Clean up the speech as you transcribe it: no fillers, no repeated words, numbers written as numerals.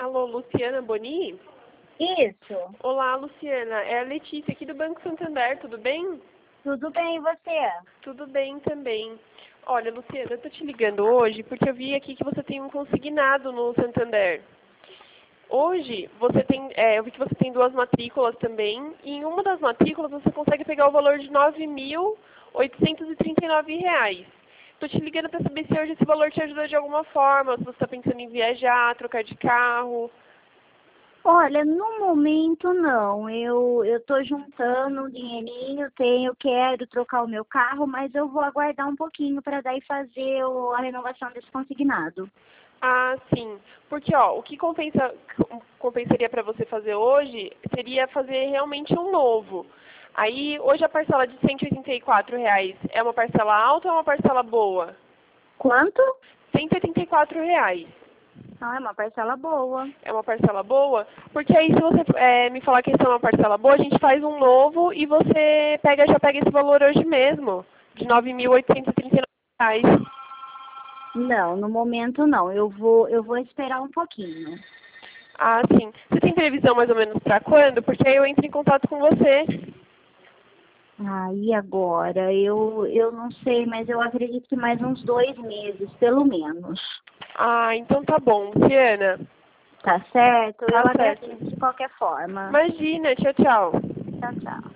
Alô, Luciana Boni? Isso. Olá, Luciana. É a Letícia aqui do Banco Santander, tudo bem? Tudo bem, e você? Tudo bem também. Olha, Luciana, eu tô te ligando hoje porque eu vi aqui que você tem um consignado no Santander. Hoje, eu vi que você tem duas matrículas também, e em uma das matrículas você consegue pegar o valor de R$ 9.839. Estou te ligando para saber se hoje esse valor te ajudou de alguma forma, se você está pensando em viajar, trocar de carro. Olha, no momento não. Eu tô juntando um dinheirinho, quero trocar o meu carro, mas eu vou aguardar um pouquinho para daí fazer a renovação desse consignado. Ah, sim. Porque, ó, o que compensaria para você fazer hoje seria fazer realmente um novo. Aí, hoje a parcela de R$ 184 é uma parcela alta ou é uma parcela boa? Quanto? R$ 184. Ah, é uma parcela boa. É uma parcela boa? Porque aí, se você me falar que essa é uma parcela boa, a gente faz um novo e você já pega esse valor hoje mesmo, de R$ 9.839. Não, no momento não. Eu vou esperar um pouquinho. Ah, sim. Você tem previsão mais ou menos para quando? Porque aí eu entro em contato com você. E agora? Eu não sei, mas eu acredito que mais uns 2 meses, pelo menos. Ah, então tá bom, Luciana. Tá certo? Eu Tá certo. agradeço de qualquer forma. Imagina, tchau, tchau. Tchau, tchau.